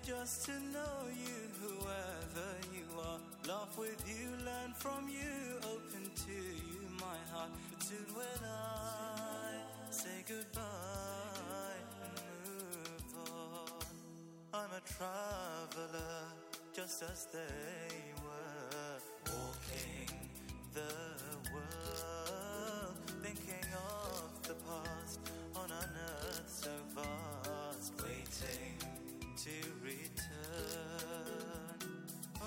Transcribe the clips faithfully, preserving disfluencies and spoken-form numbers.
just to know you, whoever you are. Laugh with you, learn from you, open to you my heart. But soon will I say goodbye and move on. I'm a traveler, just as they were, walking the world, thinking of the past on an earth so vast, waiting to return. Oh,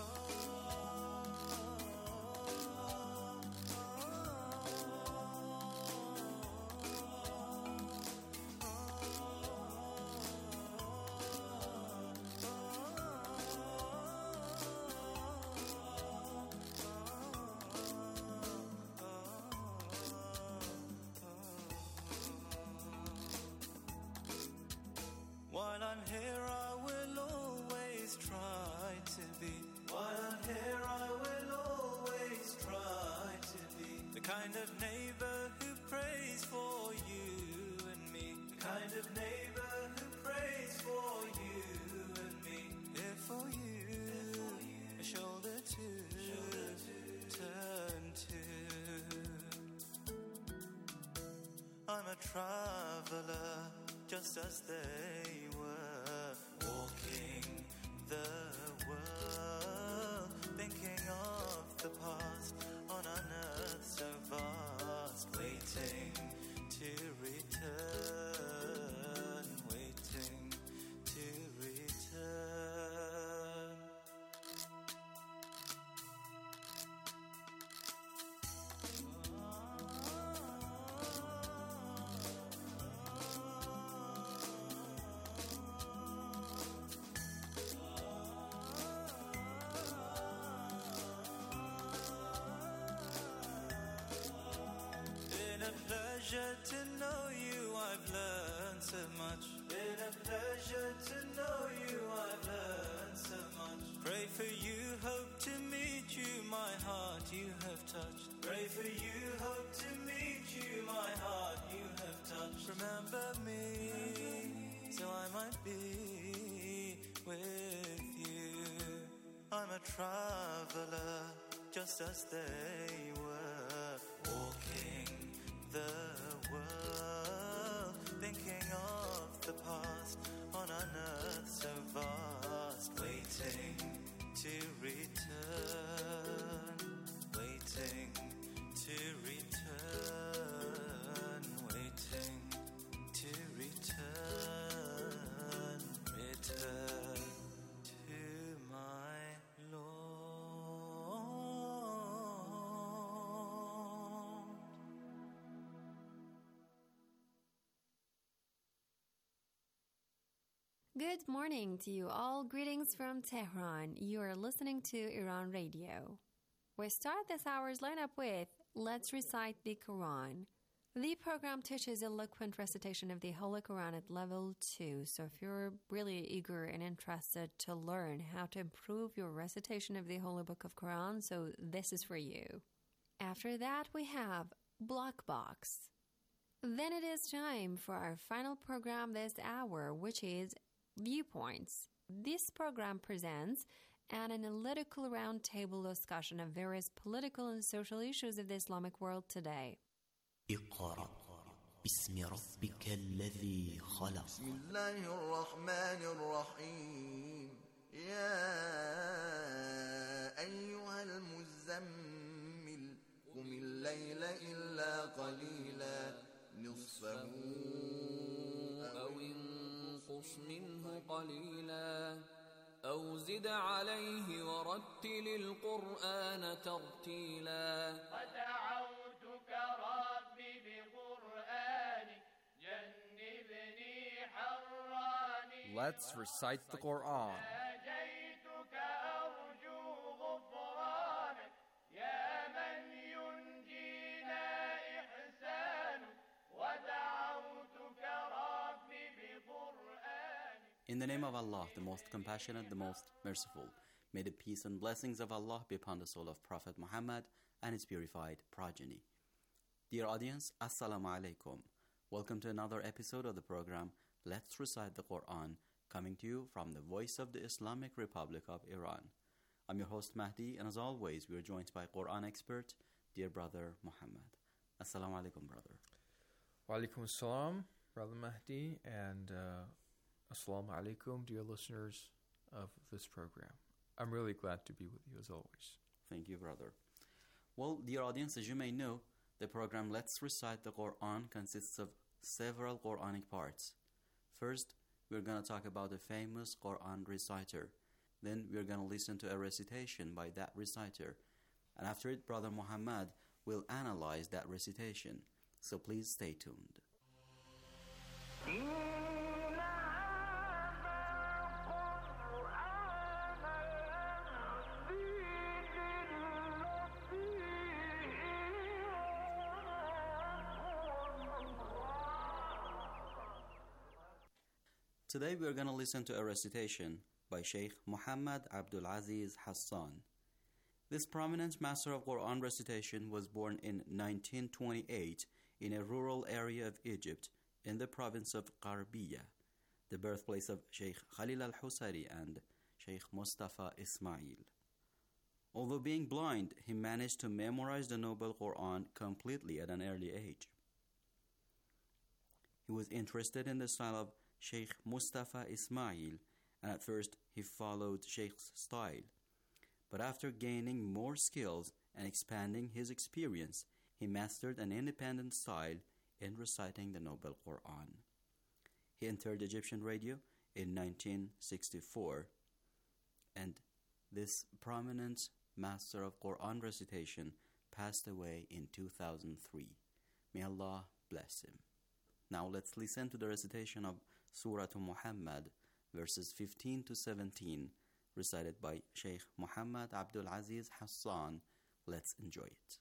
while I'm here, I will always try to be. While I'm here, I will always try to be the kind of neighbor who prays for you and me. The kind of neighbor who prays for you and me. There for you, there for you. A shoulder to, shoulder to turn to. I'm a traveler, just as they were, walking the world, thinking of the past on an earth so vast, waiting to return, waiting to return. Pleasure to know you, I've learned so much. Been a pleasure to know you, I've learned so much. Pray for you, hope to meet you, my heart you have touched. Pray for you, hope to meet you, my heart you have touched. Remember me, so I might be with you. I'm a traveler, just as they were, walking the world, thinking of the past on an earth so vast, waiting to return, waiting to return, waiting to return, return to my Lord. Good morning to you all. Greetings from Tehran. You are listening to Iran Radio. We start this hour's lineup with Let's Recite the Quran. The program teaches eloquent recitation of the Holy Quran at level two. So if you're really eager and interested to learn how to improve your recitation of the Holy Book of Quran, so this is for you. After that, we have Block Box. Then it is time for our final program this hour, which is Viewpoints. This program presents an analytical roundtable discussion of various political and social issues of the Islamic world today. اقرأ باسم ربك الذي خلق. بسم الله الرحمن الرحيم. يا أيها المزمل قم الليل إلا قليلا نصفه أو انقص منه قليلا أو زد عليه ورتل القرآن ترتيلا ودعوتك ربي بقرآنك جنبني حراني. Let's recite the Quran. ناجيتك أرجو غفرانك يا من ينجينا إحسانك ودعوتك ربي بقرآنك. In the name of Allah, the most compassionate, the most merciful, may the peace and blessings of Allah be upon the soul of Prophet Muhammad and his purified progeny. Dear audience, Assalamu alaikum. Welcome to another episode of the program Let's Recite the Quran, coming to you from the voice of the Islamic Republic of Iran. I'm your host Mahdi, and as always, we are joined by Quran expert, dear brother Muhammad. Assalamu alaikum, brother. Wa alaikum assalam, brother Mahdi, and uh, assalamu alaikum, dear listeners of this program. I'm really glad to be with you as always. Thank you, brother. Well, dear audience, as you may know, the program Let's Recite the Quran consists of several Quranic parts. First, we're going to talk about a famous Quran reciter. Then we're going to listen to a recitation by that reciter. And after it, brother Muhammad will analyze that recitation. So please stay tuned. Today we are going to listen to a recitation by Sheikh Muhammad Abdul Aziz Hassan. This prominent master of Quran recitation was born in nineteen twenty-eight in a rural area of Egypt in the province of Qarbiya, the birthplace of Sheikh Khalil al-Husari and Sheikh Mustafa Ismail. Although being blind, he managed to memorize the Noble Quran completely at an early age. He was interested in the style of Sheikh Mustafa Ismail, and at first he followed Sheikh's style. But after gaining more skills and expanding his experience, he mastered an independent style in reciting the Noble Quran. He entered Egyptian radio in nineteen sixty-four, and this prominent master of Quran recitation passed away in two thousand three. May Allah bless him. Now let's listen to the recitation of Surah Muhammad, verses fifteen to seventeen, recited by Sheikh Muhammad Abdul Aziz Hassan. Let's enjoy it.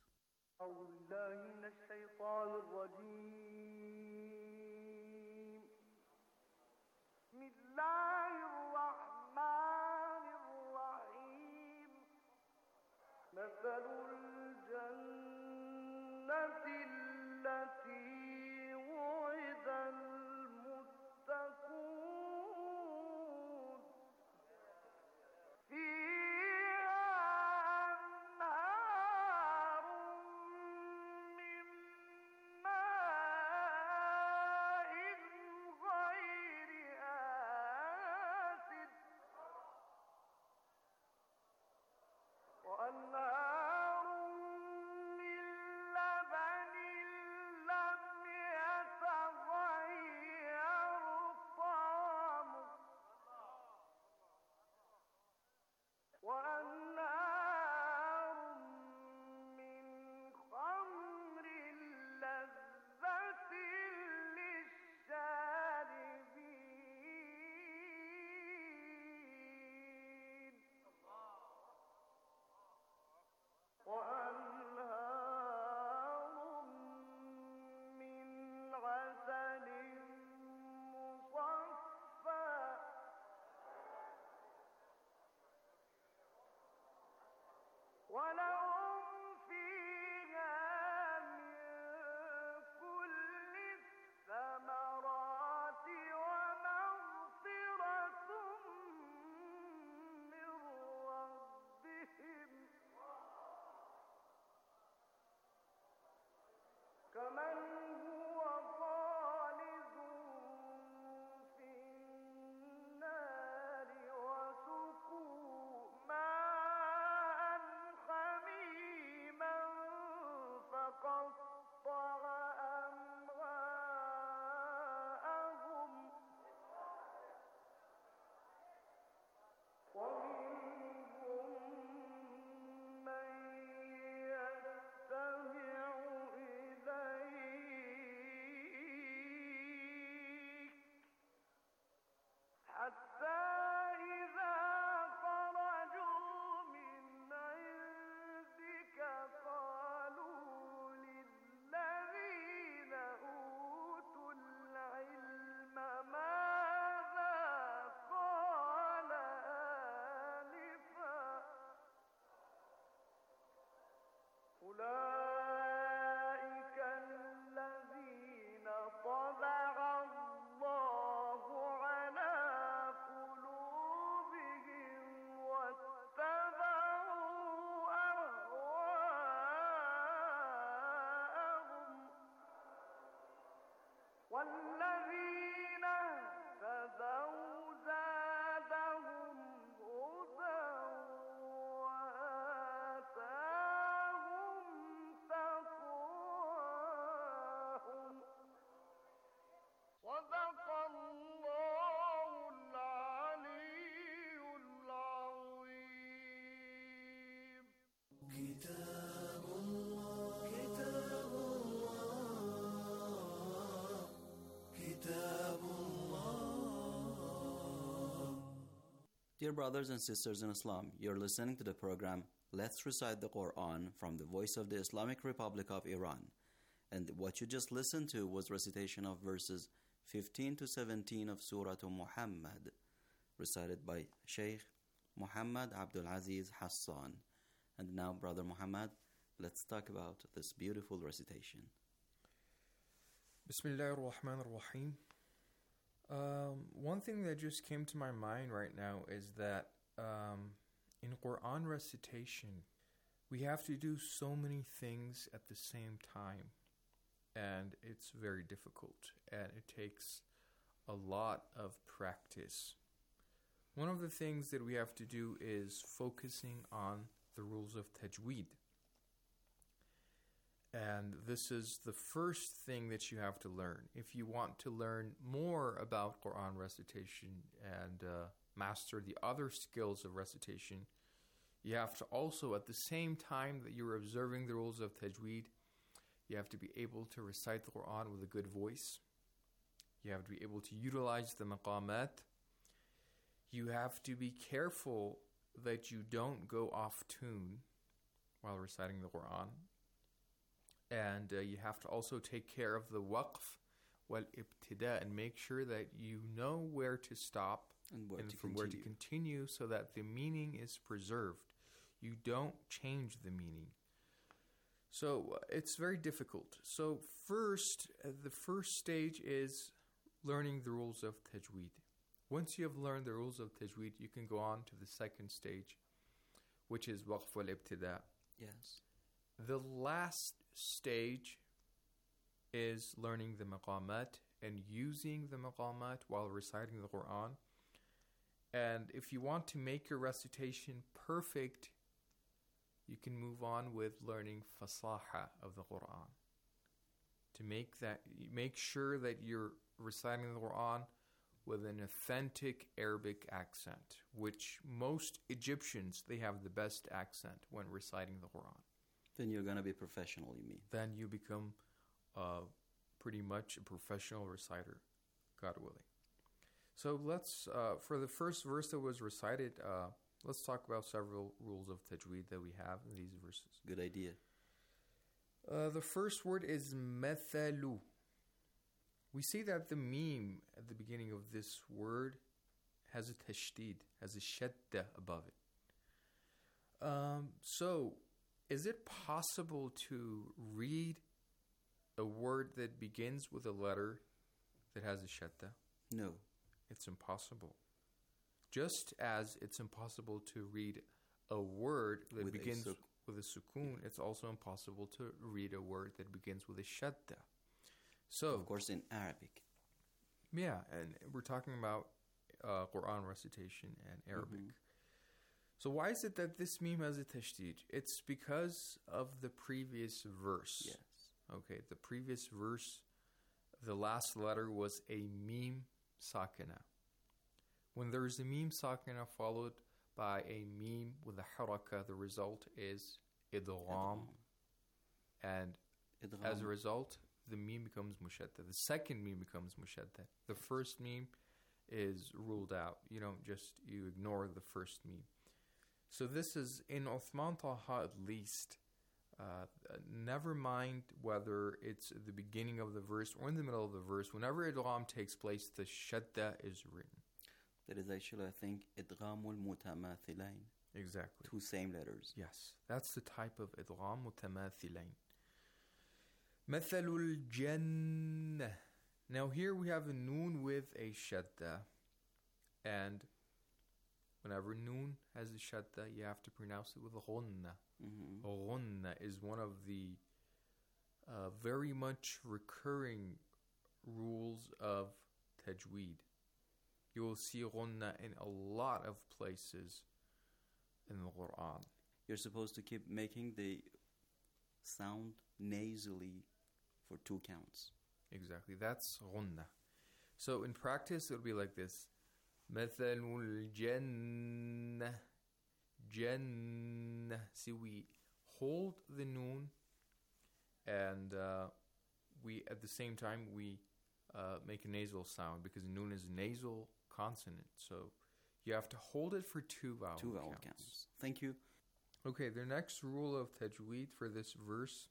طبع الله على والذين اهتدوا زادهم هدى وآتاهم تقواهم صدق الله العلي العظيم كتاب الله كتاب الله كتاب الله. Dear brothers and sisters in Islam, you're listening to the program Let's Recite the Quran from the Voice of the Islamic Republic of Iran. And what you just listened to was recitation of verses fifteen to seventeen of Surah Muhammad, recited by Sheikh Muhammad Abdul Aziz Hassan. And now, Brother Muhammad, let's talk about this beautiful recitation. Bismillah ar-Rahman ar-Rahim. Um, one thing that just came to my mind right now is that um, in Quran recitation, we have to do so many things at the same time. And it's very difficult. And it takes a lot of practice. One of the things that we have to do is focusing on the rules of tajweed. And this is the first thing that you have to learn. If you want to learn more about Quran recitation and uh, master the other skills of recitation, you have to also, at the same time that you're observing the rules of tajweed, you have to be able to recite the Quran with a good voice. You have to be able to utilize the maqamat. You have to be careful that you don't go off tune while reciting the Quran. And uh, you have to also take care of the waqf wal ibtida and make sure that you know where to stop And where and to from continue. where to continue so that the meaning is preserved. You don't change the meaning. So uh, it's very difficult. So first, uh, the first stage is learning the rules of tajweed. Once you have learned the rules of tajweed, you can go on to the second stage, which is waqf wal ibtida. Yes. The last stage is learning the maqamat and using the maqamat while reciting the Quran. And if you want to make your recitation perfect, you can move on with learning fasaha of the Quran. To make that, make sure that you're reciting the Quran with an authentic Arabic accent, which most Egyptians, they have the best accent when reciting the Quran. Then you're going to be professional, you mean? Then you become uh, pretty much a professional reciter, God willing. So let's, uh, for the first verse that was recited, uh, let's talk about several rules of tajweed that we have in these verses. Good idea. Uh, the first word is mathalu. We see that the meme at the beginning of this word has a tashdid, has a shadda above it. Um, so, is it possible to read a word that begins with a letter that has a shadda? No. It's impossible. Just as it's impossible to read a word that With a begins suk- with a sukoon, it's also impossible to read a word that begins with a shadda. So, Of course, in Arabic. yeah, and we're talking about uh, Quran recitation and Arabic. Mhm. So why is it that this meme has a tashdid? It's because of the previous verse. Yes. Okay, the previous verse, the last letter was a meme sakina. When there's a meme sakina followed by a meme with a haraka, the result is idgham. And Idgham. as a result, the meme becomes mushaddad. The second meme becomes mushaddad. The first meme is ruled out. You don't just, you ignore the first meme. So this is, in Uthman Taha at least, uh, never mind whether it's at the beginning of the verse or in the middle of the verse, whenever idgham takes place, the shadda is written. That is actually, I think, idghamul mutamathilain. Exactly. Two same letters. Yes, that's the type of idgham mutamathilain. Mathalul jannah. Now here we have a noon with a shadda, and whenever noon has a shadda, you have to pronounce it with a ghunna. Mm-hmm. Ghunna is one of the uh, very much recurring rules of tajweed. You will see ghunna in a lot of places in the Quran. You're supposed to keep making the sound nasally for two counts. Exactly. That's ghunna. So in practice, it would be like this. مثل الجنة جنة. See, we hold the noon, and uh, we at the same time we uh, make a nasal sound because noon is a nasal consonant. So you have to hold it for two vowel Two vowel counts. counts. Thank you. Okay, the next rule of tajweed for this verse.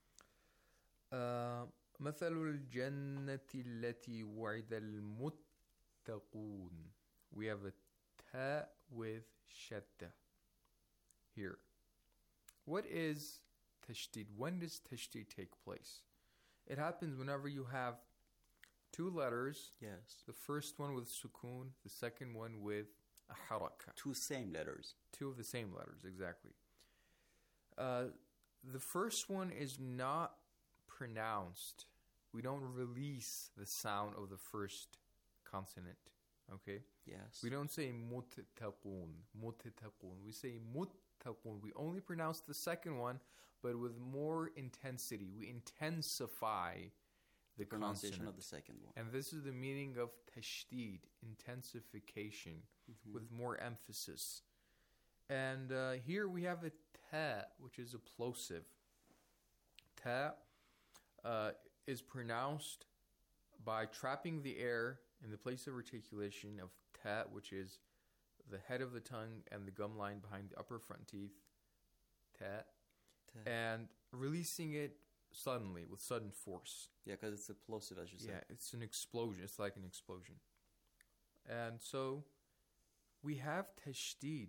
Uh, مثل الجنة التي وعد المتقون. We have a ta with shadda here. What is tashdid? When does tashdid take place? It happens whenever you have two letters. Yes. The first one with sukoon, the second one with a haraka. Two same letters. Two of the same letters, exactly. Uh, the first one is not pronounced. We don't release the sound of the first consonant. Okay? Yes. We don't say muttaqun, muttaqun. We say muttaqun. We only pronounce the second one, but with more intensity. We intensify the pronunciation consonant. of the second one. And this is the meaning of tashdid, intensification, Mm-hmm. with more emphasis. And uh, here we have a ta, which is a plosive. Ta uh, is pronounced by trapping the air in the place of articulation of ta, which is the head of the tongue and the gum line behind the upper front teeth, ta, Ta. and releasing it suddenly with sudden force. Yeah, because it's a plosive, as you said. Yeah, it's an explosion. It's like an explosion. And so we have tashdid.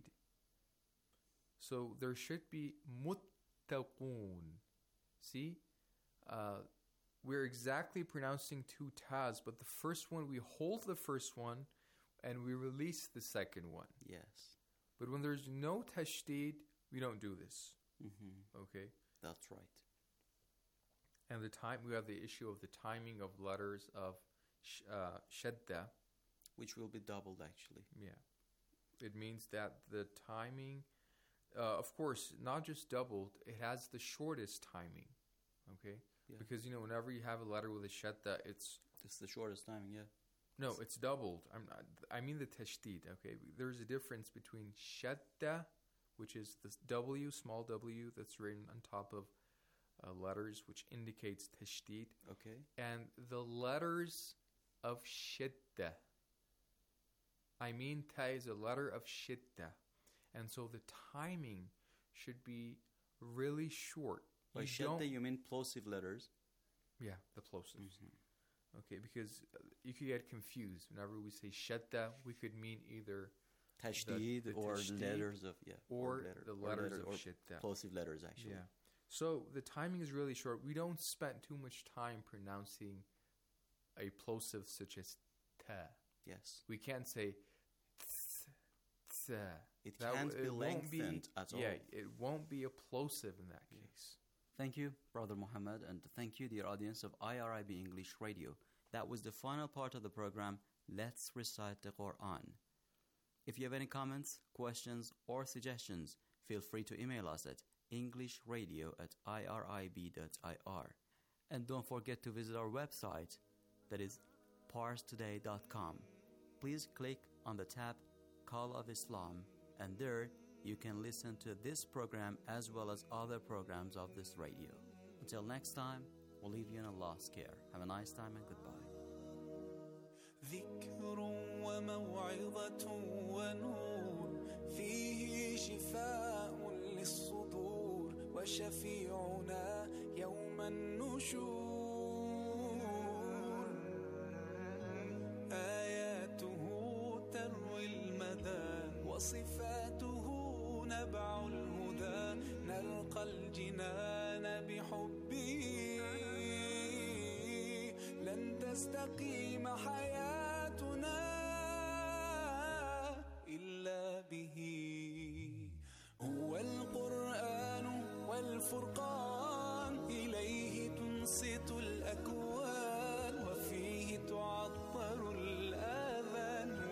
So there should be muttaqun. See? Uh, we're exactly pronouncing two tas, but the first one, we hold the first one and we release the second one. Yes. But when there's no tashdid, we don't do this. Mm-hmm. Okay? That's right. And the time, we have the issue of the timing of letters of sh- uh, shadda. Which will be doubled, actually. Yeah. It means that the timing, uh, of course, not just doubled, it has the shortest timing. Okay? Yeah. Because, you know, whenever you have a letter with a shadda, it's... It's the shortest timing, yeah. No, it's doubled. I'm not, I mean the tashdid, okay? There's a difference between shadda, which is the W, small w, that's written on top of uh, letters, which indicates tashdid, Okay. and the letters of shidda. I mean, ta is a letter of shidda. And so the timing should be really short. By You shadda, don't- you mean plosive letters? Yeah, the plosives. Mm-hmm. Okay, because uh, you could get confused. Whenever we say shadda, we could mean either Tashdid the or tashdid letters of, yeah. or letter- the or letters letter- of or shidda. plosive letters, actually. Yeah. So the timing is really short. We don't spend too much time pronouncing a plosive such as ta. Yes. We can't say th, th. It That can't w- be it won't be- lengthened at all. Yeah, it won't be a plosive in that case. Thank you, Brother Muhammad, and thank you, dear audience of I R I B English Radio. That was the final part of the program, Let's Recite the Quran. If you have any comments, questions, or suggestions, feel free to email us at englishradio at irib dot I R. And don't forget to visit our website, that is pars today dot com. Please click on the tab Call of Islam, and there you can listen to this program as well as other programs of this radio. Until next time, we'll leave you in Allah's care. Have a nice time and goodbye. ذكر وموعظة ونور فيه شفاء للصدور وشفيعنا يوم النشور آياته تروي المدى وصفاته نبع الهدى نلقى الجنان بحبه لن تستقيم حياتنا إلا به هو القرآن والفرقان إليه تنصت الأكوان وفيه تعطر الآذان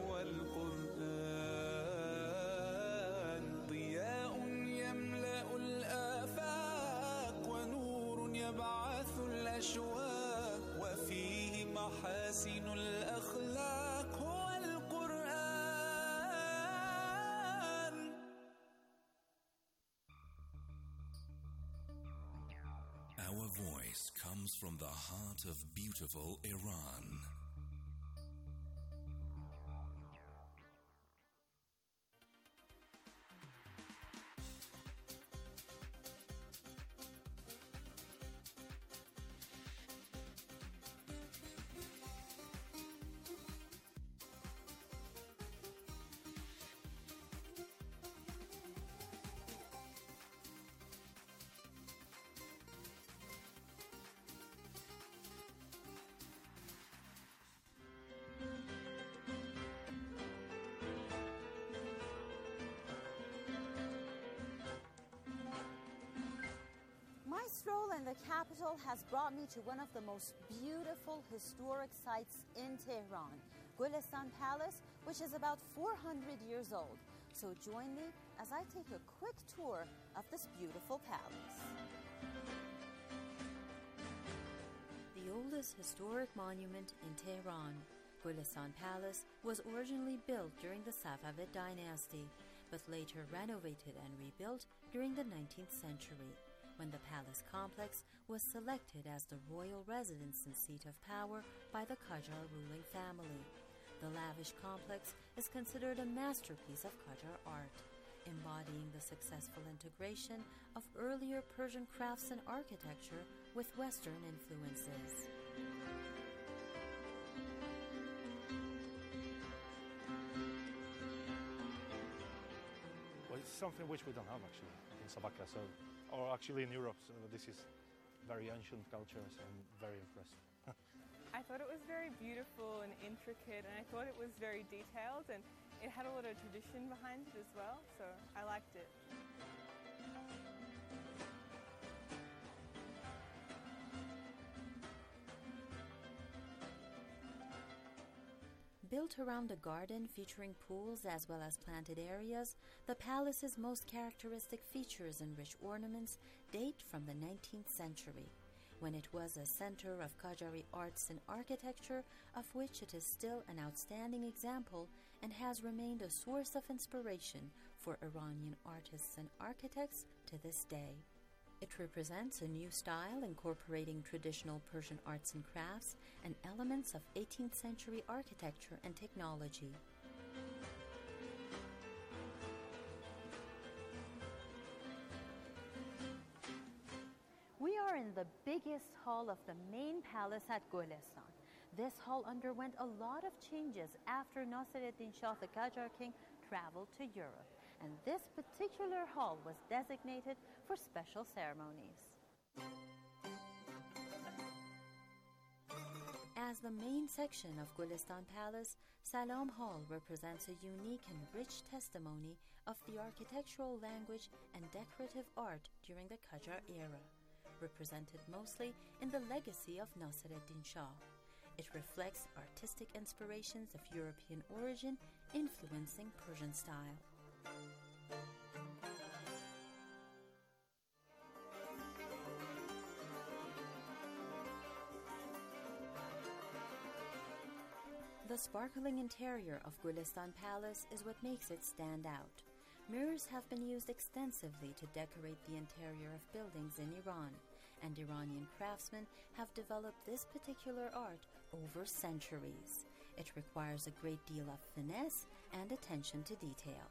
والقرآن ضياء يملأ الآفاق ونور يبعث الأشواق وفيه محاسن الأخلاق هو القرآن. Our voice comes from the heart of beautiful Iran. My stroll in the capital has brought me to one of the most beautiful historic sites in Tehran, Gulistan Palace, which is about four hundred years old. So join me as I take a quick tour of this beautiful palace. The oldest historic monument in Tehran, Gulistan Palace, was originally built during the Safavid dynasty, but later renovated and rebuilt during the nineteenth century, when the palace complex was selected as the royal residence and seat of power by the Qajar ruling family. The lavish complex is considered a masterpiece of Qajar art, embodying the successful integration of earlier Persian crafts and architecture with Western influences. Well, it's something which we don't have actually in Sabaka, so or actually in Europe. So this is very ancient culture, so I'm very impressed. I thought it was very beautiful and intricate, and I thought it was very detailed, and it had a lot of tradition behind it as well, so I liked it. Built around a garden featuring pools as well as planted areas, the palace's most characteristic features and rich ornaments date from the nineteenth century, when it was a center of Qajari arts and architecture, of which it is still an outstanding example and has remained a source of inspiration for Iranian artists and architects to this day. It represents a new style incorporating traditional Persian arts and crafts and elements of eighteenth century architecture and technology. We are in the biggest hall of the main palace at Gulistan. This hall underwent a lot of changes after Nasiruddin Shah, the Qajar king, traveled to Europe, and this particular hall was designated for special ceremonies. As the main section of Gulistan Palace, Salam Hall represents a unique and rich testimony of the architectural language and decorative art during the Qajar era, represented mostly in the legacy of Nasiruddin Shah. It reflects artistic inspirations of European origin influencing Persian style. The sparkling interior of Gulistan Palace is what makes it stand out. Mirrors have been used extensively to decorate the interior of buildings in Iran, and Iranian craftsmen have developed this particular art over centuries. It requires a great deal of finesse and attention to detail.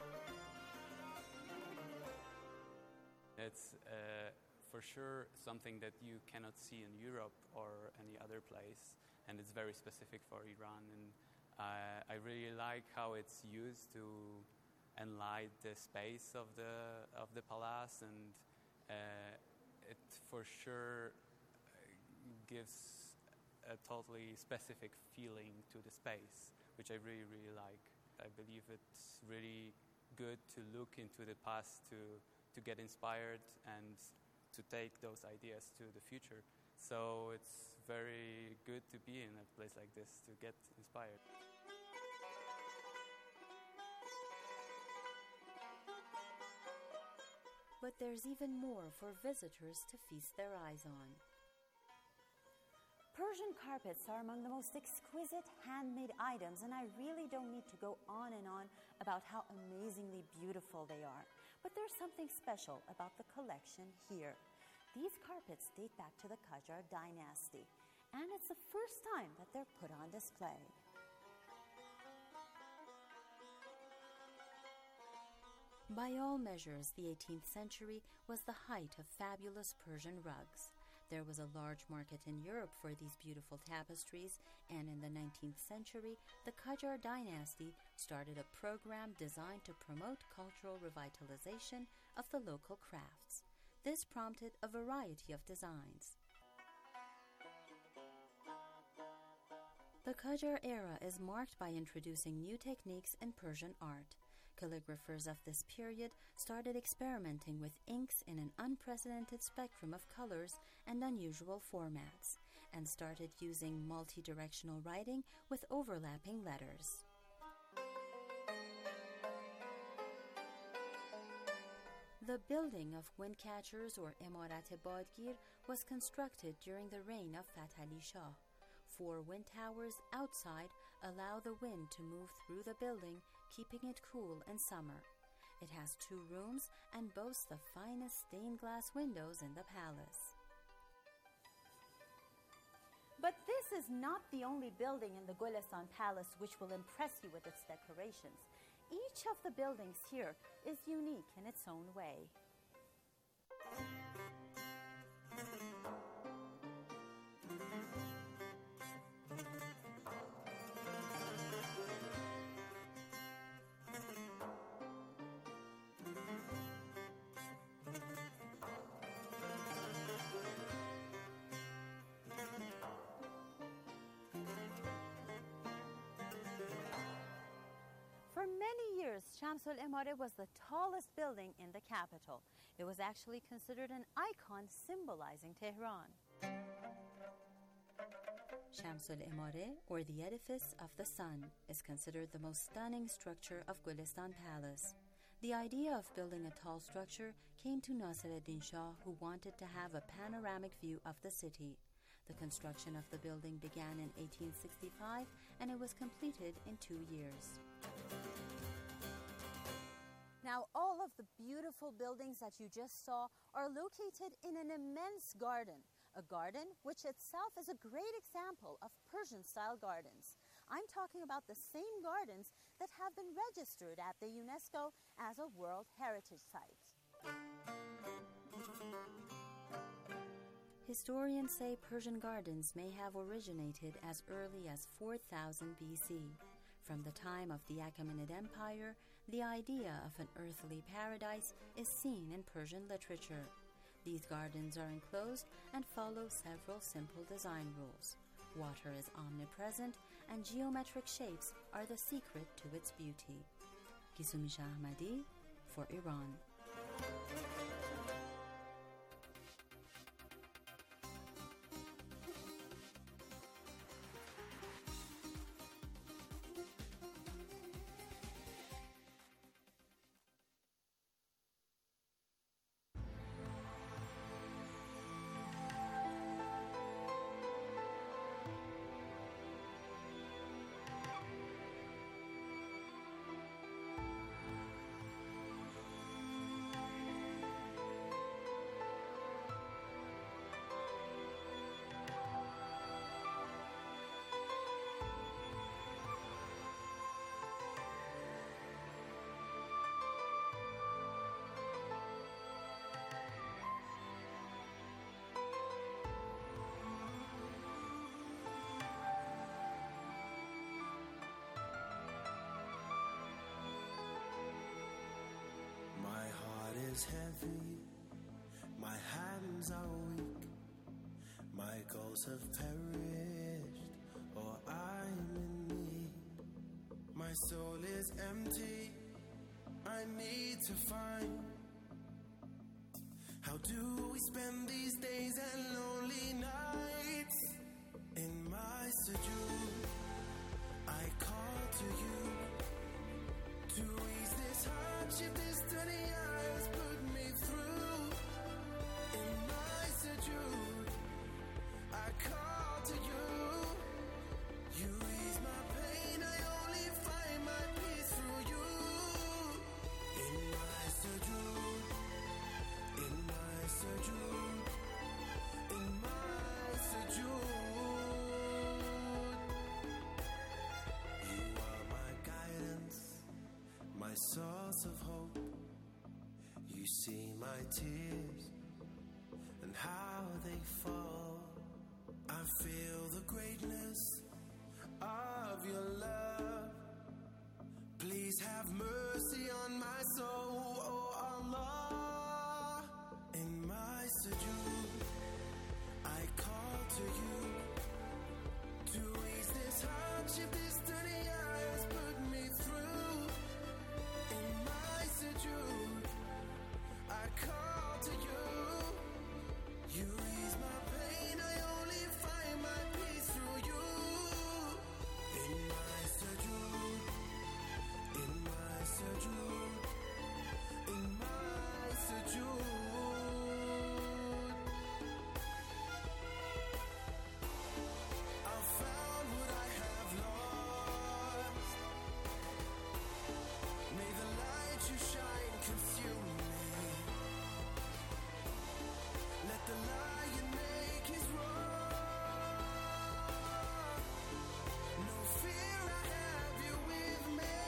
It's uh, for sure something that you cannot see in Europe or any other place, and it's very specific for Iran. And uh, I really like how it's used to enlight the space of the of the palace, and uh, it for sure gives a totally specific feeling to the space, which I really really like. I believe it's really good to look into the past to to get inspired and to take those ideas to the future. So it's very good to be in a place like this to get inspired. But there's even more for visitors to feast their eyes on. Persian carpets are among the most exquisite handmade items, and I really don't need to go on and on about how amazingly beautiful they are. But there's something special about the collection here. These carpets date back to the Qajar dynasty, and it's the first time that they're put on display. By all measures, the eighteenth century was the height of fabulous Persian rugs. There was a large market in Europe for these beautiful tapestries, and in the nineteenth century, the Qajar dynasty started a program designed to promote cultural revitalization of the local crafts. This prompted a variety of designs. The Qajar era is marked by introducing new techniques in Persian art. Calligraphers of this period started experimenting with inks in an unprecedented spectrum of colors and unusual formats, and started using multi-directional writing with overlapping letters. The building of wind catchers, or Emarat-e Badgir, was constructed during the reign of Fath Ali Shah. Four wind towers outside allow the wind to move through the building, keeping it cool in summer. It has two rooms and boasts the finest stained glass windows in the palace. But this is not the only building in the Golestan Palace which will impress you with its decorations. Each of the buildings here is unique in its own way. For many years, Shams al-Imare was the tallest building in the capital. It was actually considered an icon symbolizing Tehran. Shams al-Imare, or the Edifice of the Sun, is considered the most stunning structure of Golestan Palace. The idea of building a tall structure came to Nasir-ed-Din Shah, who wanted to have a panoramic view of the city. The construction of the building began in eighteen sixty-five, and it was completed in two years. Now, all of the beautiful buildings that you just saw are located in an immense garden, a garden which itself is a great example of Persian-style gardens. I'm talking about the same gardens that have been registered at the UNESCO as a World Heritage Site. Historians say Persian gardens may have originated as early as four thousand B C. From the time of the Achaemenid Empire, the idea of an earthly paradise is seen in Persian literature. These gardens are enclosed and follow several simple design rules. Water is omnipresent, and geometric shapes are the secret to its beauty. Gisumi Shah Ahmadi for Iran. Heavy, my hands are weak, my goals have perished, or I'm in need. My soul is empty, I need to find. How do we spend these days and lonely nights? You see my tears and how they fall. I feel the greatness of your love. Please have mercy on my soul, oh Allah. In my sujood, I call to you to ease this hardship this dunya has put me through. In my sujood, I call to you. You ease my pain, I only find my peace through you. In my sujood, in my sujood, in my sujood. I found what I have lost. May the light you shine consume me. Let the lion make his roar. No fear, I have you with me.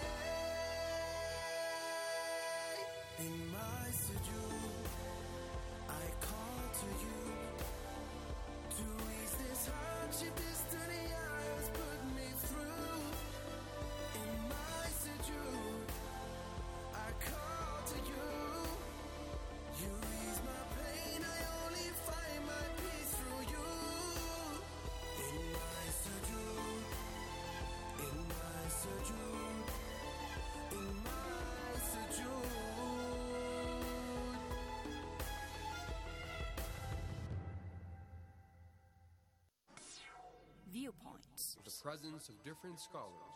In my sujood, I call to you to ease this hardship this dunya has put me through. In my sujood, I call to you. You ease my pain, I only find my peace through you. In my sujood, in my sujood, in my sujood. Viewpoints. The presence of different scholars.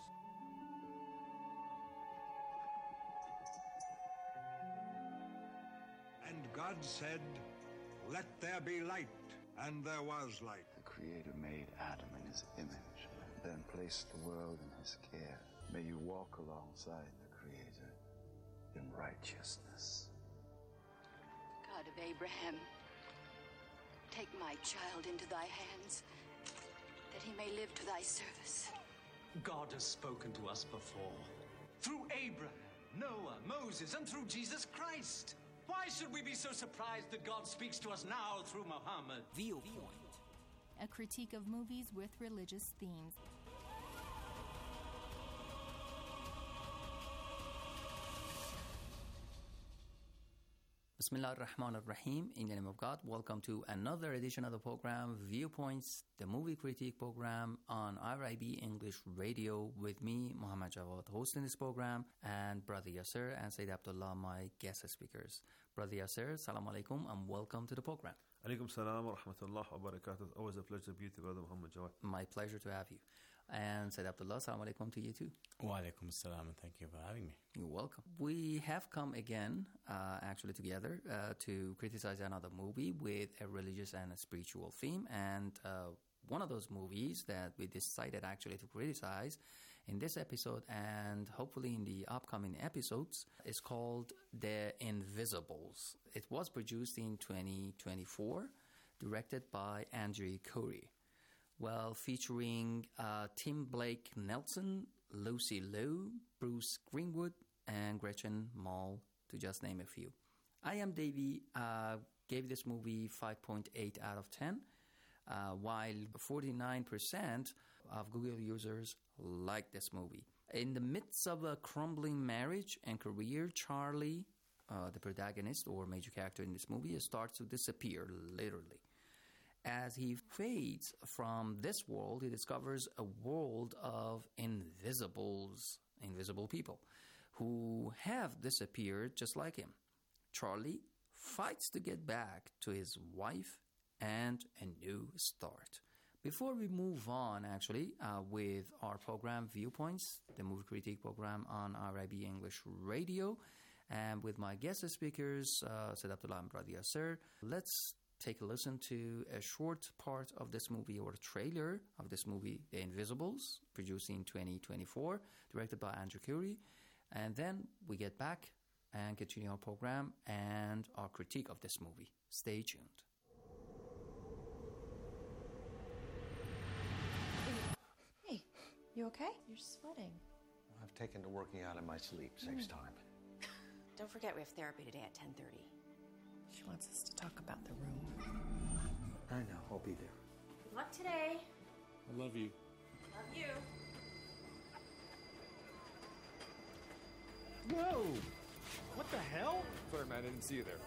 And God said, "Let there be light," and there was light. The Creator made Adam in his image, then placed the world in his care. May you walk alongside the Creator in righteousness. God of Abraham, take my child into thy hands, that he may live to thy service. God has spoken to us before, through Abraham, Noah, Moses, and through Jesus Christ. Why should we be so surprised that God speaks to us now through Muhammad? Viewpoint. A critique of movies with religious themes. Bismillah ar-Rahman ar-Rahim. In the name of God, welcome to another edition of the program Viewpoints, the movie critique program on R I B English Radio with me, Muhammad Jawad, hosting this program, and Brother Yasser and Sayyid Abdullah, my guest speakers. Brother Yasser, salam alaikum and welcome to the program. Alaikum salam wa rahmatullah wa barakatuh. Always a pleasure to be with you, Brother Muhammad Jawad. My pleasure to have you. And Sayyid Abdullah, salam alaikum to you too. Wa alaikum salam, and thank you for having me. You're welcome. We have come again, uh, actually together, uh, to criticize another movie with a religious and a spiritual theme. And uh, one of those movies that we decided actually to criticize in this episode and hopefully in the upcoming episodes is called The Invisibles. It was produced in twenty twenty-four, directed by Andrew Curry. Well, featuring uh, Tim Blake Nelson, Lucy Liu, Bruce Greenwood, and Gretchen Mol, to just name a few. IMDb uh, gave this movie five point eight out of ten, uh, while forty-nine percent of Google users liked this movie. In the midst of a crumbling marriage and career, Charlie, uh, the protagonist or major character in this movie, starts to disappear, literally. As he fades from this world, he discovers a world of invisibles, invisible people, who have disappeared just like him. Charlie fights to get back to his wife and a new start. Before we move on, actually, uh, with our program Viewpoints, the movie critique program on R I B English Radio, and with my guest speakers, uh, Sayyid Abdullah and Brother Yasser, let's take a listen to a short part of this movie or trailer of this movie, The Invisibles, produced in twenty twenty-four, directed by Andrew Curry. And then we get back and continue our program and our critique of this movie. Stay tuned. Hey, you okay? You're sweating. I've taken to working out in my sleep. Saves time. Don't forget we have therapy today at ten thirty. She wants us to talk about the room. I know. I'll be there. Good luck today. I love you. Love you. Whoa! What the hell? Sorry, man, I didn't see you there.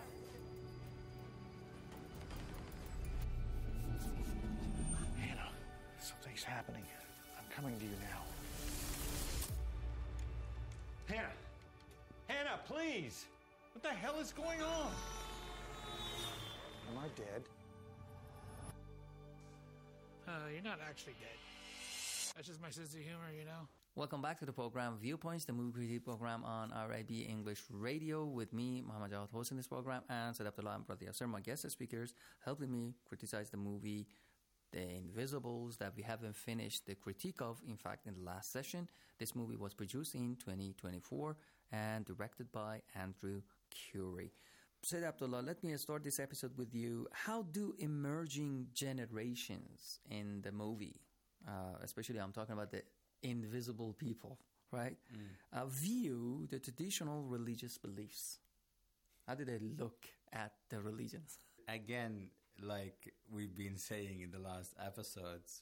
Hannah, something's happening. I'm coming to you now. Hannah! Hannah, please! What the hell is going on? Am I dead? Uh, you're not actually dead. That's just my sense of humor, you know? Welcome back to the program Viewpoints, the movie critique program on R I B English Radio with me, Muhammad Jawad, hosting this program, and Said Abdullah and Brother Yasser, my guest speakers, helping me criticize the movie The Invisibles that we haven't finished the critique of. In fact, in the last session, this movie was produced in twenty twenty-four and directed by Andrew Curie. Said Abdullah, let me start this episode with you. How do emerging generations in the movie, uh, especially I'm talking about the invisible people, right, mm. uh, view the traditional religious beliefs? How do they look at the religions? Again, like we've been saying in the last episodes,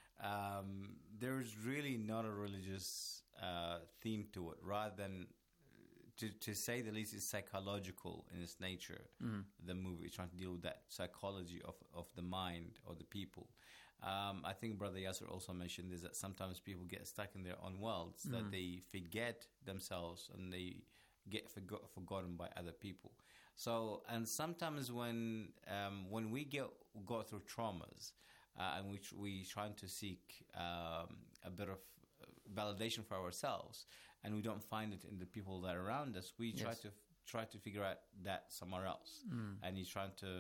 um, there's really not a religious uh, theme to it. Rather than, to, to say the least, it's psychological in its nature. Mm. The movie is trying to deal with that psychology of, of the mind or the people. Um, I think Brother Yasser also mentioned this, that sometimes people get stuck in their own worlds, mm. that they forget themselves and they get forgo- forgotten by other people. So, and sometimes when um, when we get go through traumas uh, and we we trying to seek um, a bit of validation for ourselves, and we don't find it in the people that are around us, we try yes. to try to figure out that somewhere else, mm. and you're trying to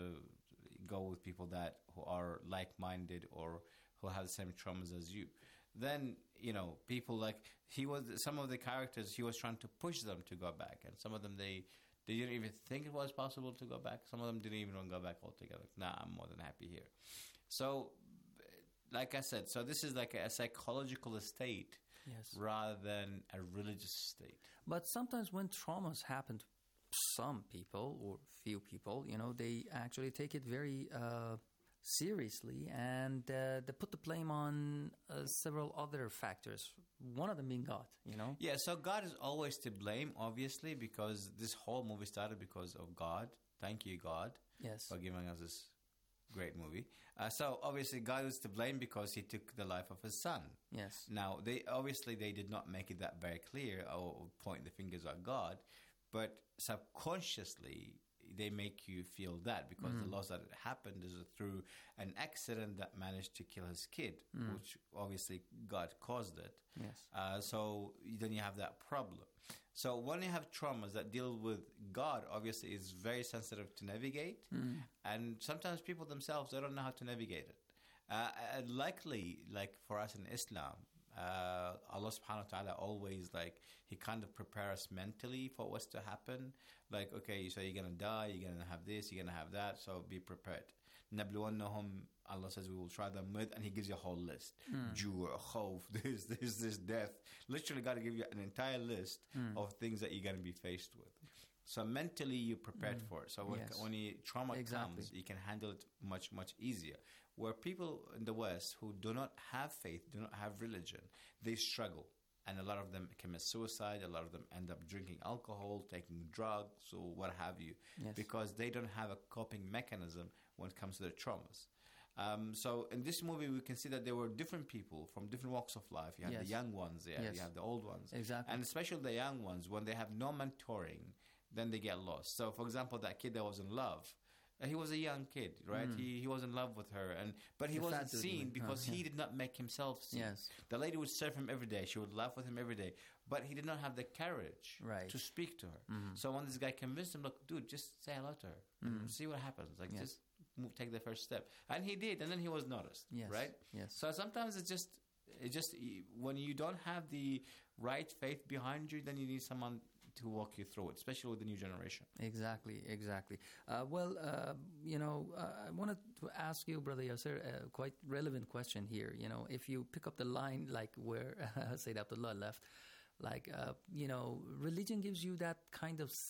go with people that who are like-minded or who have the same traumas as you. Then, you know, people like, he was, some of the characters, he was trying to push them to go back. And some of them, they, they didn't even think it was possible to go back. Some of them didn't even want to go back altogether. Nah, I'm more than happy here. So, like I said, so this is like a, a psychological state yes. rather than a religious state. But sometimes when traumas happen to some people or few people, you know, they actually take it very uh, seriously, and uh, they put the blame on uh, several other factors, one of them being God, you know? Yeah, so God is always to blame, obviously, because this whole movie started because of God. Thank you, God, yes. for giving us this great movie. Uh, so, obviously, God was to blame because he took the life of his son. Yes. Now, they obviously, they did not make it that very clear or point the fingers at God, but subconsciously, they make you feel that because mm. the loss that happened is through an accident that managed to kill his kid, mm. which obviously God caused it. Yes. Uh, so then you have that problem. So when you have traumas that deal with God, obviously is very sensitive to navigate, mm. and sometimes people themselves, they don't know how to navigate it. Uh, likely, like for us in Islam, uh, Allah subhanahu wa ta'ala always, like, he kind of prepares us mentally for what's to happen. Like, okay, so you're going to die, you're going to have this, you're going to have that, so be prepared. نَبْلُوَنَّهُمْ, Allah says we will try them with, and he gives you a whole list. Mm. Ju', khawf, this, this, this, death. Literally got to give you an entire list mm. of things that you're going to be faced with. So mentally, you're prepared mm. for it. So when, yes. when you, trauma exactly. comes, you can handle it much, much easier. Where people in the West who do not have faith, do not have religion, they struggle. And a lot of them commit suicide. A lot of them end up drinking alcohol, taking drugs, or what have you, yes. because they don't have a coping mechanism when it comes to their traumas. Um, so in this movie, we can see that there were different people from different walks of life. You have yes. the young ones, yeah, yes. you have the old ones. Exactly. And especially the young ones, when they have no mentoring, then they get lost. So, for example, that kid that was in love, he was a young kid, right? Mm. He he was in love with her, and but he the wasn't seen because oh, yeah. he did not make himself seen. Yes. The lady would serve him every day. She would laugh with him every day, but he did not have the courage right. to speak to her. Mm-hmm. So when this guy convinced him, look, dude, just say hello to her mm-hmm. and see what happens. Like, yes. just move, take the first step, and he did, and then he was noticed, yes. right? Yes. So sometimes it's just it just when you don't have the right faith behind you, then you need someone to walk you through it, especially with the new generation. Exactly, exactly. Uh, well, uh, you know, uh, I wanted to ask you, Brother Yasser, a quite relevant question here. You know, if you pick up the line like where uh, Sayyid Abdullah left, like, uh, you know, religion gives you that kind of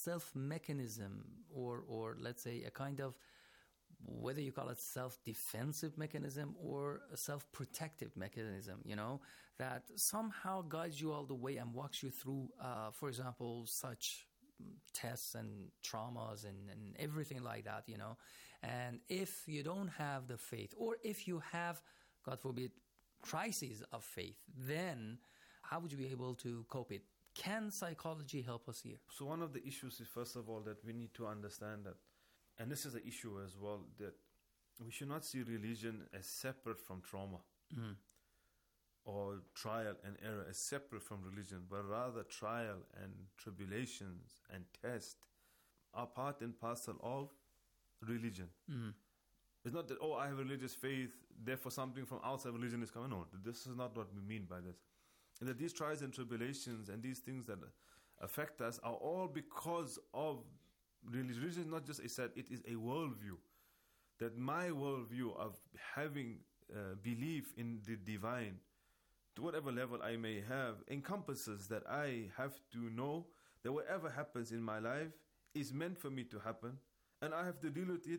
self-mechanism or, or let's say a kind of, whether you call it self-defensive mechanism or a self-protective mechanism, you know, that somehow guides you all the way and walks you through, uh, for example, such tests and traumas and, and everything like that, you know. And if you don't have the faith, or if you have, God forbid, crises of faith, then how would you be able to cope it? Can psychology help us here? So one of the issues is, first of all, that we need to understand that, and this is an issue as well, that we should not see religion as separate from trauma Mm. or trial and error as separate from religion, but rather trial and tribulations and test are part and parcel of religion. Mm. It's not that, oh, I have religious faith, therefore something from outside religion is coming. No, this is not what we mean by this. And that these trials and tribulations and these things that affect us are all because of religion. Religion is not just a set, it is a worldview. That my worldview of having uh, belief in the divine, to whatever level I may have, encompasses that I have to know that whatever happens in my life is meant for me to happen, and I have to deal with it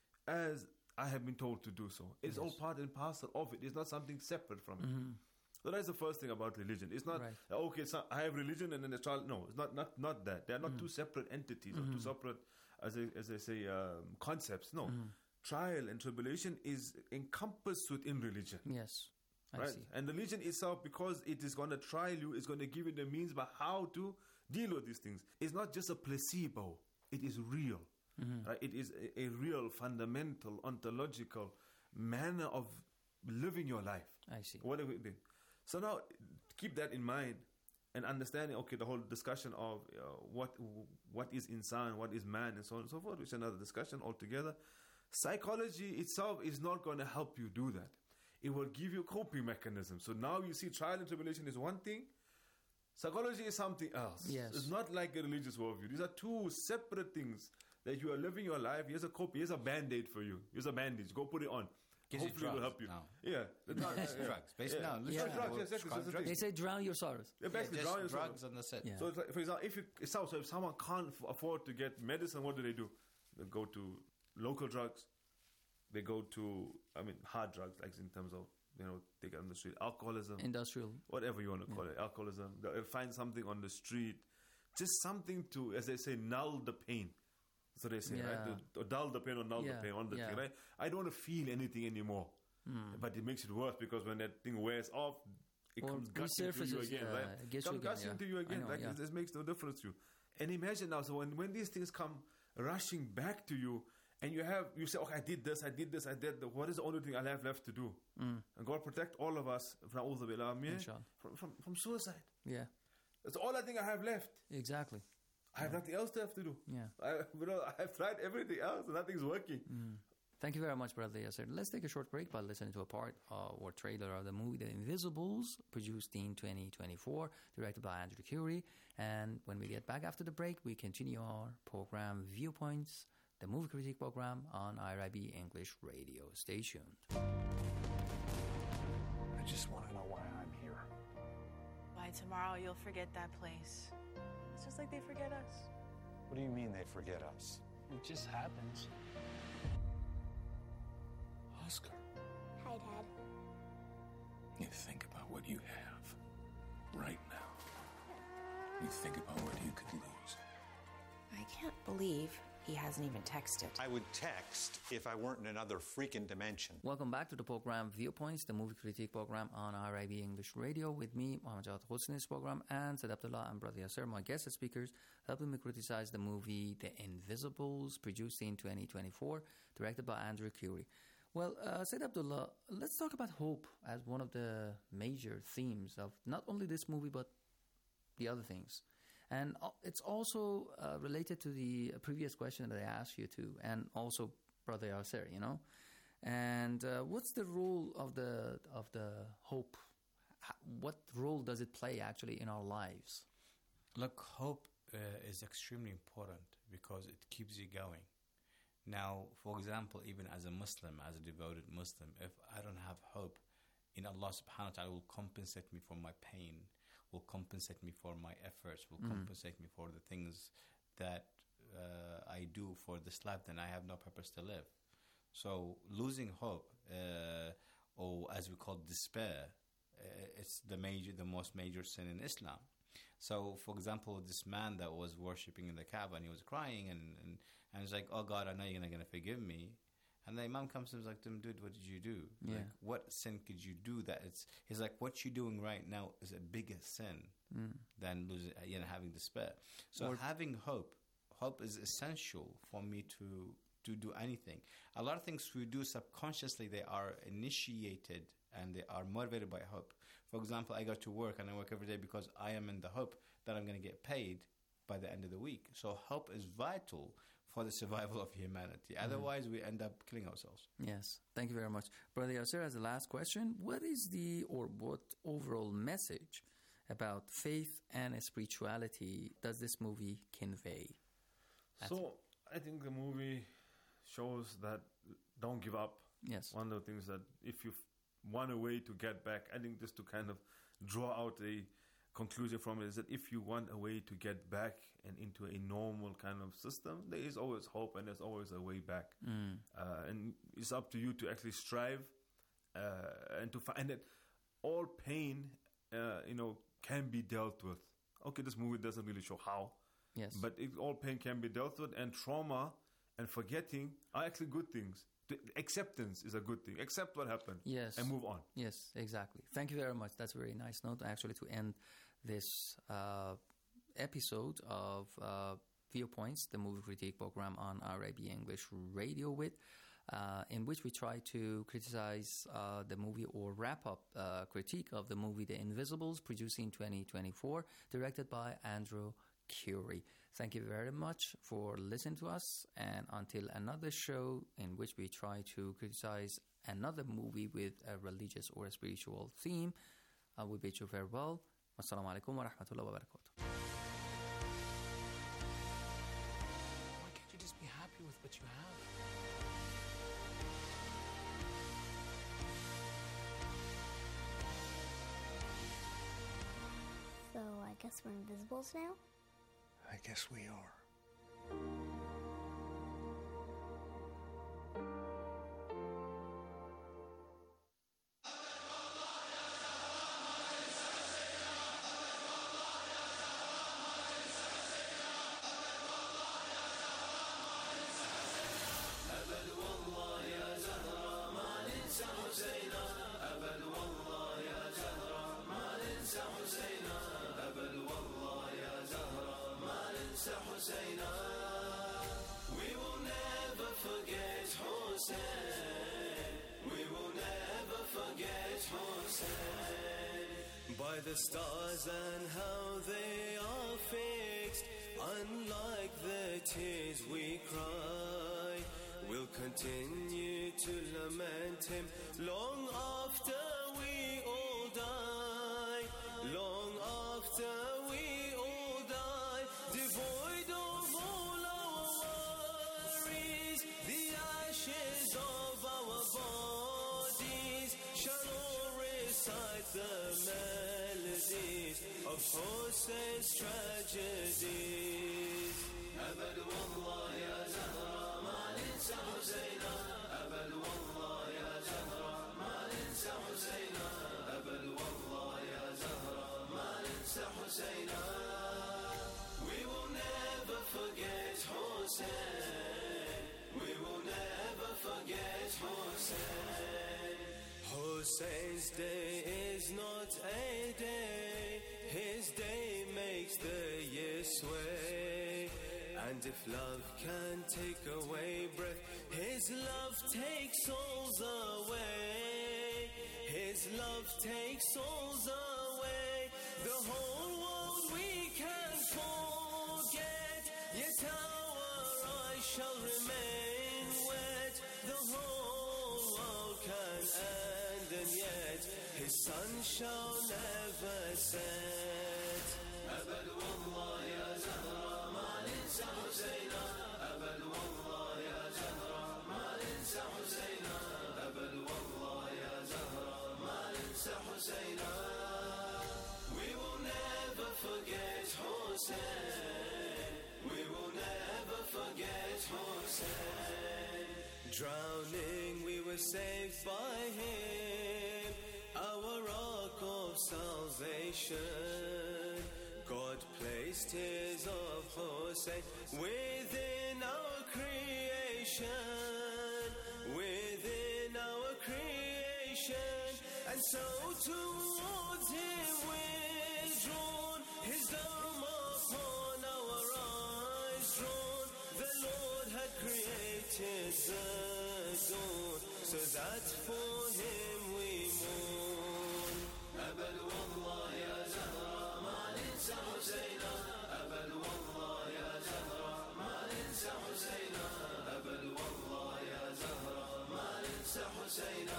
as I have been told to do so. It's Yes. all part and parcel of it. It's not something separate from it. Mhm. So that's the first thing about religion. It's not, Right. okay, so I have religion and then a child. No, it's not not, not that. They're not two separate entities or two Mhm. separate, as I, as I say, um, concepts. No. Trial and tribulation is encompassed within religion. Yes, I right? see. And religion itself, because it is going to trial you, is going to give you the means by how to deal with these things. It's not just a placebo. It is real. Mhm. Right? It is a, a real, fundamental, ontological manner of living your life. I see. Whatever it is. So now, keep that in mind and understanding, okay, the whole discussion of uh, what what is insan, what is man, and so on and so forth, which is another discussion altogether. Psychology itself is not going to help you do that. It will give you coping mechanisms. So now you see trial and tribulation is one thing. Psychology is something else. Yes. It's not like a religious worldview. These are two separate things that you are living your life. Here's a copy. Here's a band-aid for you. Here's a bandage. Go put it on. Gives you Hopefully it will drugs help you. now. Yeah. The drugs. It's yeah. drugs. Basically, yeah. no, It's yeah. not drugs. Well, Yes, exactly. drugs. That's the They thing. say drown your sorrows. Yeah, basically, just drown yourself. drugs and that's it. Yeah. So, it's like, for example, if you so, so if someone can't f- afford to get medicine, what do they do? They go to local drugs. They go to, I mean, hard drugs, like in terms of, you know, they get on the street, alcoholism, Industrial. whatever you want to call it, alcoholism. They'll find something on the street, just something to, as they say, null the pain. So they say, Yeah. right? To, to dull the pain or null Yeah, the pain, on the yeah. thing, right? I don't want to feel anything anymore. Mm. But it makes it worse because when that thing wears off, it Or comes gushing to you resurfaces, again, yeah, right? it gets you Comes again, gushing yeah. to you I again. know, like yeah. it, it makes no difference to you. And imagine now, so when, when these things come rushing back to you, and you have, you say, okay, I did this, I did this, I did that. What is the only thing I have left to do? Mm. And God protect all of us from, Inshallah. from, from, from suicide. Yeah, That's all I think I have left. exactly. I have nothing else to have to do. Yeah. I, you know, I have tried everything else, and nothing's working. Mm. Thank you very much, Brother Yasser. Let's take a short break by listening to a part uh, or trailer of the movie The Invisibles, produced in twenty twenty-four, directed by Andrew Curie. And when we get back after the break, we continue our program Viewpoints, the movie critique program on I R I B English Radio. Stay tuned. I just want to know why I'm here. By tomorrow, you'll forget that place. It's just like they forget us. What do you mean they forget us? It just happens. Oscar, Hi, Dad. you think about what you have right now. You think about what you could lose. I can't believe he hasn't even texted. I would text if I weren't in another freaking dimension. Welcome back to the program Viewpoints, the movie critique program on I R I B English Radio, with me, Mohammed Jawad Hosni, in this program, and Said Abdullah and Brother Yasser, my guest speakers, helping me criticize the movie The Invisibles, produced in twenty twenty-four, directed by Andrew Curie. Well, uh, Said Abdullah, let's talk about hope as one of the major themes of not only this movie, but the other things. And uh, it's also uh, related to the previous question that I asked you to, and also Brother Yasser, you know. And uh, what's the role of the of the hope? H- What role does it play actually in our lives? Look, hope uh, is extremely important because it keeps you going. Now, for example, even as a Muslim, as a devoted Muslim, if I don't have hope in Allah subhanahu wa ta'ala will compensate me for my pain, will compensate me for my efforts, will Mm. compensate me for the things that uh, I do for this life, then I have no purpose to live. So losing hope, uh, or as we call despair, uh, it's the major, the most major sin in Islam. So, for example, this man that was worshipping in the Kaaba and he was crying and and, and he's like, "Oh God, I know you're not going to forgive me." And the Imam comes and is like, "Dude, what did you do? Yeah. Like, what sin could you do that it's?" He's like, "What you're doing right now is a bigger sin Mm. than losing, you know, having despair." So Or- having hope, hope is essential for me to to do anything. A lot of things we do subconsciously, they are initiated and they are motivated by hope. For example, I go to work and I work every day because I am in the hope that I'm going to get paid by the end of the week. So hope is vital for the survival of humanity. Mhm. Otherwise, we end up killing ourselves. Yes, thank you very much. Brother Yasser, as the last question, what is the, or what overall message about faith and spirituality does this movie convey? So I think the movie shows that don't give up. Yes. One of the things that if you f- want a way to get back, I think just to kind of draw out a conclusion from it is that if you want a way to get back and into a normal kind of system, there is always hope and there's always a way back. Mm. Uh, and it's up to you to actually strive uh, and to find that all pain, uh, you know, can be dealt with. Okay, this movie doesn't really show how. Yes. But it, all pain can be dealt with, and trauma and forgetting are actually good things. The acceptance is a good thing. Accept what happened. Yes. And move on. Yes, exactly. Thank you very much. That's a very nice note, actually, to end this uh, episode of uh, Viewpoints, the movie critique program on R A B English Radio with, uh, in which we try to criticize uh, the movie or wrap up uh, critique of the movie The Invisibles, produced in twenty twenty-four, directed by Andrew Curie. Thank you very much for listening to us, and until another show in which we try to criticize another movie with a religious or a spiritual theme, I will bid you farewell. Assalamu alaikum wa rahmatullahi wa barakatuh. Why can't you just be happy with what you have? So I guess we're invisibles now? I guess we are. We will never forget Hussein. We will never forget Hussein. By the stars and how they are fixed, unlike the tears we cry, we'll continue to lament him long after we all die. Long after we all die, devoid of all our worries, the ashes of our bodies shall all recite the melodies of Hussein's tragedies. أبد والله يا زهرة ما ننسى حسينا. أبد والله يا زهرة ما ننسى حسينا. أبد والله يا زهرة ما ننسى حسينا. We will never forget Hussein. We will never forget Hussein. Hussein's day is not a day. His day makes the year sway. And if love can take away breath, his love takes souls away. His love takes souls away. The whole world we can forget, yet our eyes shall remain wet. The whole world can end, and yet his sun shall never set. أبد والله يا زهرة ما ننسى حسينا. أبد والله يا زهرة ما ننسى حسينا. أبد والله يا زهرة ما ننسى حسينا. We will never forget Hussein. We will Hussein. Drowning, we were saved by him, our rock of salvation. God placed tears of Hussein within our creation, within our creation, and so towards him we're drawn, his dome upon our eyes drawn. The Lord had created the dawn, so that for him we mourn. أبد والله يا زهرة ما ننسى حسينا، أبد والله يا زهرة ما ننسى حسينا، أبد والله يا زهرة ما ننسى حسينا.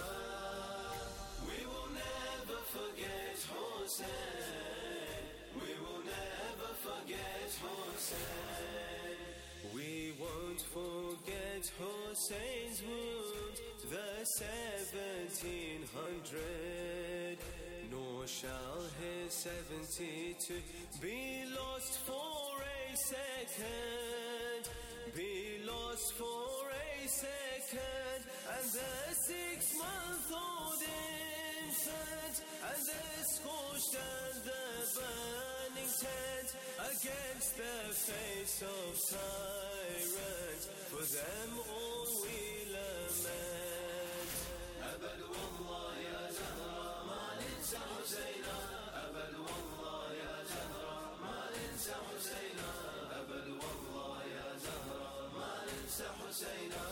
We will never forget Hussein, we will never forget Hussein. We won't forget Hussein's wound, the seventeen hundred, nor shall his seventy-two be lost for a second, be lost for a second. And the six-month-old infant, and the scorched and the burning tent, against the face of tyrants, for them all we lament. أبد والله يا زهرة ما ننسى حسينا، أبد والله يا زهرة ما ننسى حسينا، أبد والله يا زهرة ما ننسى حسينا.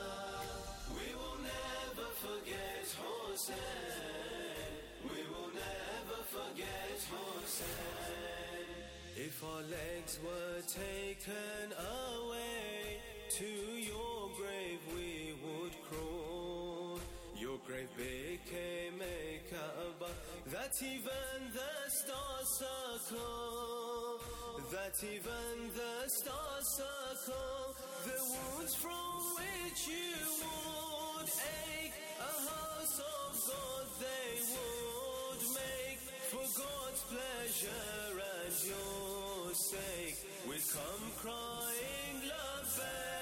We will never forget Hussein, we will never forget Hussein. If our legs were taken away, to your grave we would crawl. Your grave became a Kaaba that even the stars circle, that even the stars circle. The wounds from which you would ache, a house of God they would make, for God's pleasure and your sake. We'd come crying labbaik.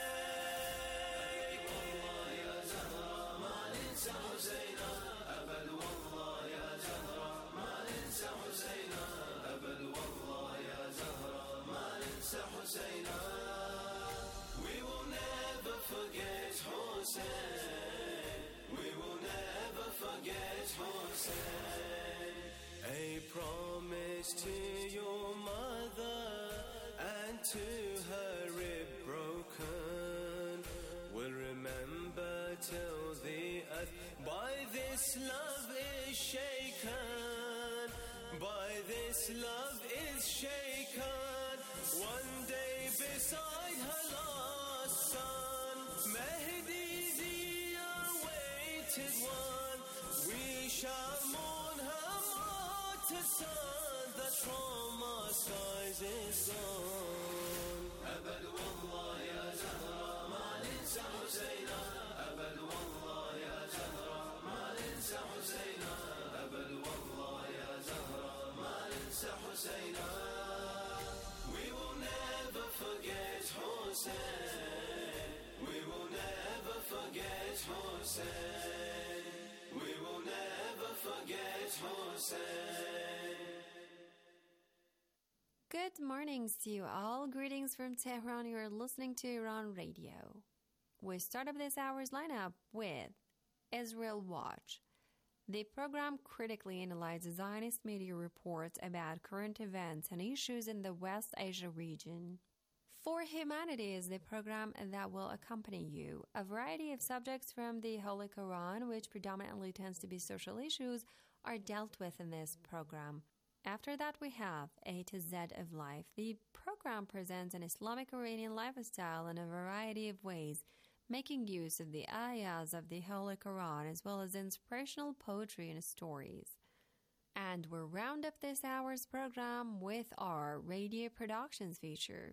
والله يا زهرة ما ننسى حسينا، أبد والله يا زهرة ما ننسى حسينا، أبد والله يا زهرة ما ننسى حسينا. We will never forget Hussein, we will never forget Hussein. A promise to your mother and to her rib broken, will remember till the earth by this love is shaken, by this love is shaken. One day beside her last son, Mehdi the awaited one, we shall mourn her martyred son that from our skies is gone. أبد والله يا زهرة ما ننسى حسينا، أبد والله يا زهرة ما ننسى حسينا، أبد والله يا زهرة ما ننسى حسينا. We will never forget Hussein, we will never forget Hussein, we will never forget Hussein. Good mornings to you all. Greetings from Tehran. You're listening to Iran Radio. We start up this hour's lineup with Israel Watch. The program critically analyzes Zionist media reports about current events and issues in the West Asia region. For Humanity is the program that will accompany you. A variety of subjects from the Holy Quran, which predominantly tends to be social issues, are dealt with in this program. After that, we have A to Z of Life. The program presents an Islamic Iranian lifestyle in a variety of ways, making use of the ayahs of the Holy Quran as well as inspirational poetry and stories. And we'll round up this hour's program with our radio productions feature.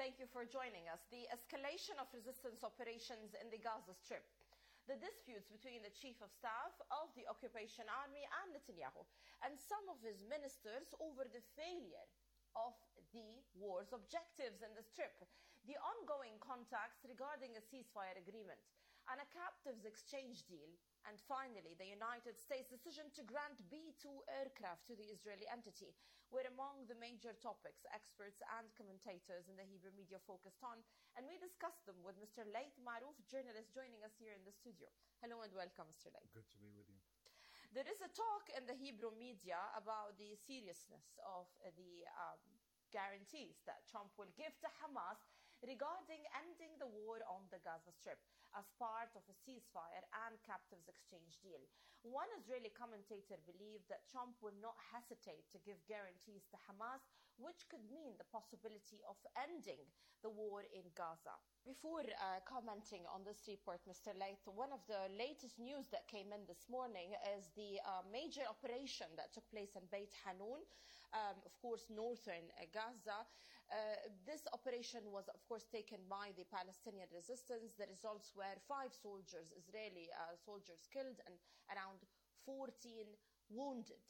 Thank you for joining us. The escalation of resistance operations in the Gaza Strip, the disputes between the Chief of Staff of the Occupation Army and Netanyahu, and some of his ministers over the failure of the war's objectives in the Strip, the ongoing contacts regarding a ceasefire agreement, and a captives exchange deal, and finally the United States' decision to grant B two aircraft to the Israeli entity were among the major topics experts and commentators in the Hebrew media focused on, and we discussed them with Mister Layth Marouf, journalist joining us here in the studio. Hello and welcome, Mister Layth. Good to be with you. There is a talk in the Hebrew media about the seriousness of the um, guarantees that Trump will give to Hamas regarding ending the war on the Gaza Strip as part of a ceasefire and captives exchange deal. One Israeli commentator believed that Trump will not hesitate to give guarantees to Hamas, which could mean the possibility of ending the war in Gaza. Before uh, commenting on this report, Mister Layth, one of the latest news that came in this morning is the uh, major operation that took place in Beit Hanun, um, of course, northern uh, Gaza. Uh, this operation was, of course, taken by the Palestinian resistance. The results were five soldiers, Israeli uh, soldiers killed and around fourteen wounded.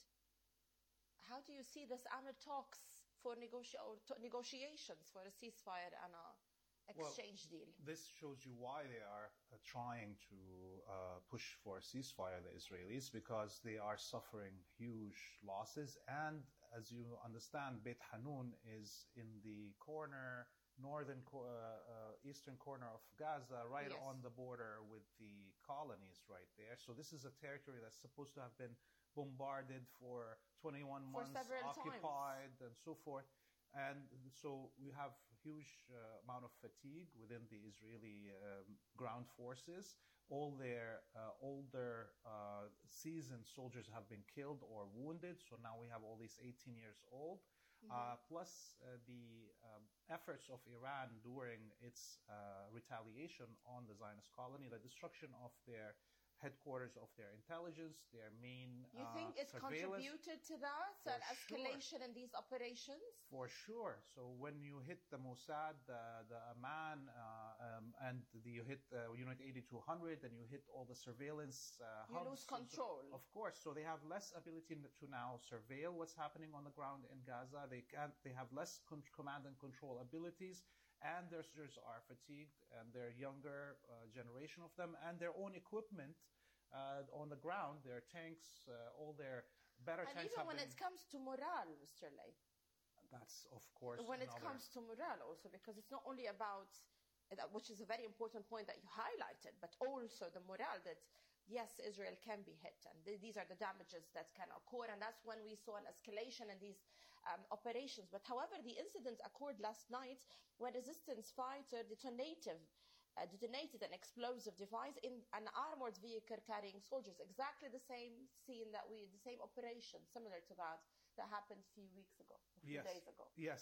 How do you see this amid talks for negoti- or to- negotiations for a ceasefire and a exchange well, deal? This shows you why they are uh, trying to uh, push for a ceasefire, the Israelis, because they are suffering huge losses. And as you understand, Beit Hanun is in the corner, northern, co- uh, uh, eastern corner of Gaza, right Yes. on the border with the colonies right there. So this is a territory that's supposed to have been bombarded for twenty-one For months, several occupied, and so forth. And so we have huge uh, amount of fatigue within the Israeli um, ground forces. All their uh, older uh, seasoned soldiers have been killed or wounded. So now we have all these eighteen years old. Mm-hmm. Uh, plus uh, the um, efforts of Iran during its uh, retaliation on the Zionist colony, the destruction of their headquarters of their intelligence, their main You uh, think it's surveillance. contributed to that, For an escalation in these operations? For sure. So when you hit the Mossad, the, the Amman, uh, um, and the, you hit uh, Unit eighty-two hundred, and you hit all the surveillance uh, You hubs. lose control. Of course. So they have less ability to now surveil what's happening on the ground in Gaza. They can't. They have less con- command and control abilities, and their soldiers are fatigued, and they're younger uh, generation of them, and their own equipment uh, on the ground, their tanks, uh, all their better And tanks even have when been. it comes to morale, Mister Layth. That's of course When it another- comes to morale also, because it's not only about, that- which is a very important point that you highlighted, but also the morale that, yes, Israel can be hit, and th- these are the damages that can occur, and that's when we saw an escalation in these um, operations. But however, the incident occurred last night when resistance fighter detonative, uh, detonated an explosive device in an armored vehicle carrying soldiers. Exactly the same scene that we, the same operation, similar to that, that happened a few weeks ago, a few Yes. days ago. Yes,